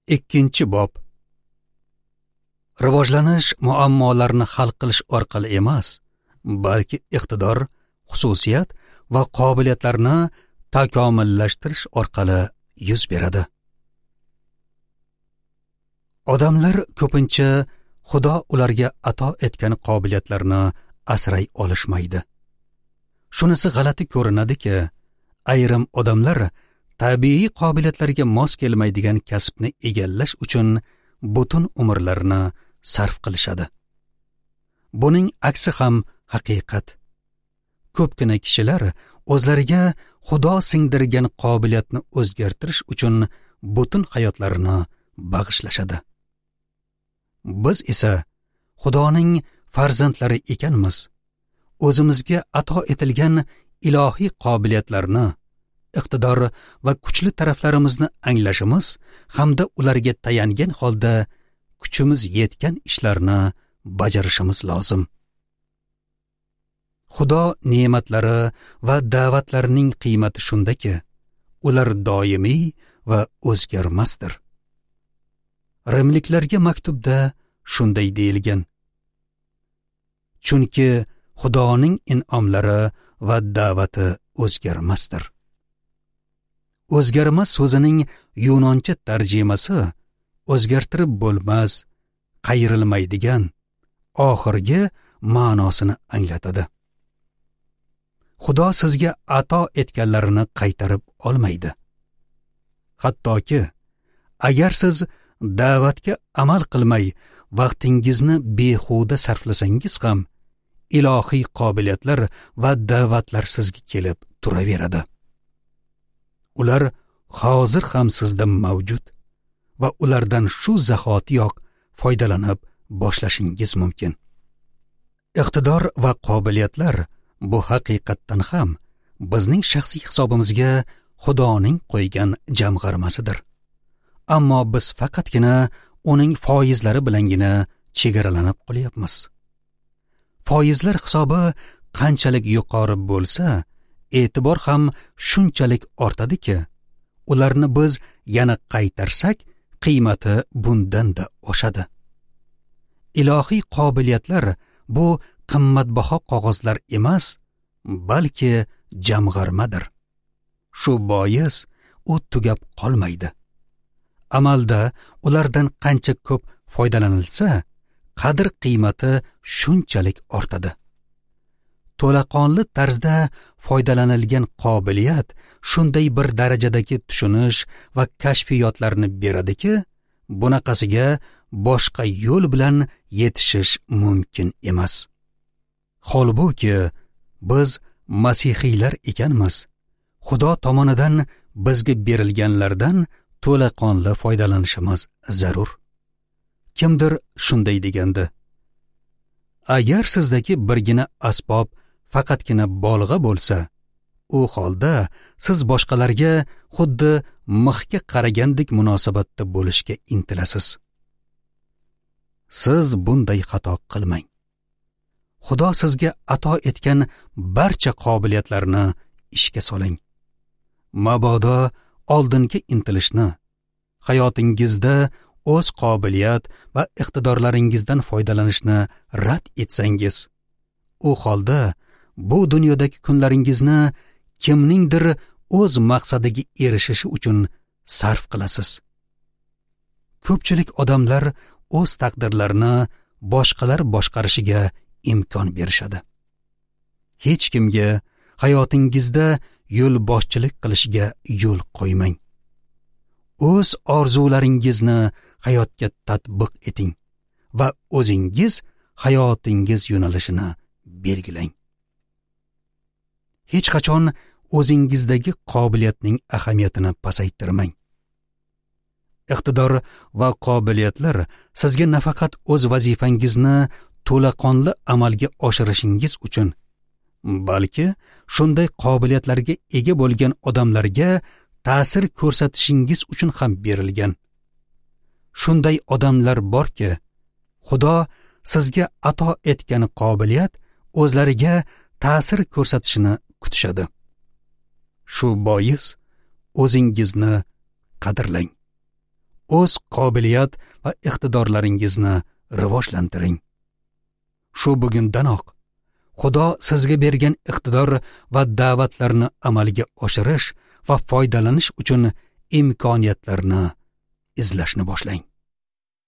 Ikkinchi bob. Rivojlanish muammolarni hal qilish orqali emas, balki iqtidor, xususiyat va qobiliyatlarni takomillashtirish orqali yuz beradi. Odamlar ko'pincha Xudo ularga ato etgan qobiliyatlarni asray olishmaydi. Shunisi g'alati ko'rinadiki, ayrim odamlar tabiiy qobiliyatlarga mos kelmaydigan kasbni egallash uchun butun umrlarini sarf qilishadi. Buning aksi ham haqiqat. Ko'pgina kishilar o'zlariga Xudo singdirgan qobiliyatni o'zgartirish uchun butun hayotlarini bag'ishlashadi. Biz esa Xudoning farzandlari ekanmiz. O'zimizga ato etilgan ilohiy qobiliyatlarni, iqtidor va kuchli taraflarimizni anglashimiz hamda ularga tayangan holda kuchimiz yetgan ishlarni bajarishimiz lozim. Xudo ne'matlari va da'vatlarining qiymati shundaki, ular doimiy va o'zgarmasdir. Rimliklarga maktubda shunday deyilgan: chunki Xudoning in'omlari va da'vati o'zgarmasdir. O'zgarmas so'zining yunoncha tarjimasi o'zgartirib bo'lmas, qayrilmaydigan, oxirgi ma'nosini anglatadi. Xudo sizga ato etganlarini qaytarib olmaydi. Hattoki agar siz da'vatga amal qilmay vaqtingizni behuda sarflasangiz ham, ilohiy qobiliyatlar va da'vatlar sizga kelib turaveradi. Ular hozir ham sizda mavjud va ulardan shu zahotiyoq foydalanib boshlashingiz mumkin. Iqtidor va qobiliyatlar bu haqiqatdan ham bizning shaxsiy hisobimizga Xudoning qo'ygan jamg'armasidir. Ammo biz faqatgina uning foizlari bilangina chegaralanib qolyapmiz. Foizlar hisobi qanchalik yuqori bo'lsa, e'tibor ham shunchalik ortadiki, ularni biz yana qaytarsak, qiymati bundan-da oshadi. Ilohiy qobiliyatlar bu qimmatbaho qog'ozlar emas, balki jamg'armadir. Shu bois u tugab qolmaydi. Amalda ulardan qancha ko'p foydalanilsa, qadr qiymati shunchalik ortadi. To'laqonli tarzda foydalanilgan qobiliyat shunday bir darajadagi tushunish va kashfiyotlarni beradiki, bunaqasiga boshqa yo'l bilan yetishish mumkin emas. Holbuki biz masihiylar ekanmiz. Xudo tomonidan bizga berilganlardan to'laqonli foydalanishimiz zarur. Kimdir shunday degandi: agar sizdagi birgina asbob faqatgina bolg'a bo'lsa, u holda siz boshqalarga xuddi mixga qaragandek munosabatda bo'lishga intilasiz. Siz bunday xato qilmang. Xudo sizga ato etgan barcha qobiliyatlarni ishga soling. Mabodo oldinga intilishni, hayotingizda o'z qobiliyat va iqtidorlaringizdan foydalanishni rad etsangiz, u holda bu dunyodagi kunlaringizni kimningdir o'z maqsadiga erishishi uchun sarf qilasiz. Ko'pchilik odamlar o'z taqdirlarini boshqalar boshqarishiga imkon berishadi. Hech kimga hayotingizda yo'l boshchilik qilishiga yo'l qo'ymang. O'z orzularingizni hayotga tatbiq eting va o'zingiz hayotingiz yo'nalishini belgilang. Hech qachon o'zingizdagi qobiliyatning ahamiyatini pasaytirmang. Iqtidor va qobiliyatlar sizga nafaqat o'z vazifangizni to'laqonli amalga oshirishingiz uchun, balki shunday qobiliyatlarga ega bo'lgan odamlarga ta'sir ko'rsatishingiz uchun ham berilgan. Shunday odamlar borki, Xudo sizga ato etgan qobiliyat o'zlariga ta'sir ko'rsatishini kutishadi. Shu bois o'zingizni qadrlang. o'z qobiliyat va iqtidorlaringizni rivojlantiring. Shu bugundanoq Xudo sizga bergan iqtidor va da'vatlarni amalga oshirish va foydalanish uchun imkoniyatlarni izlashni boshlang.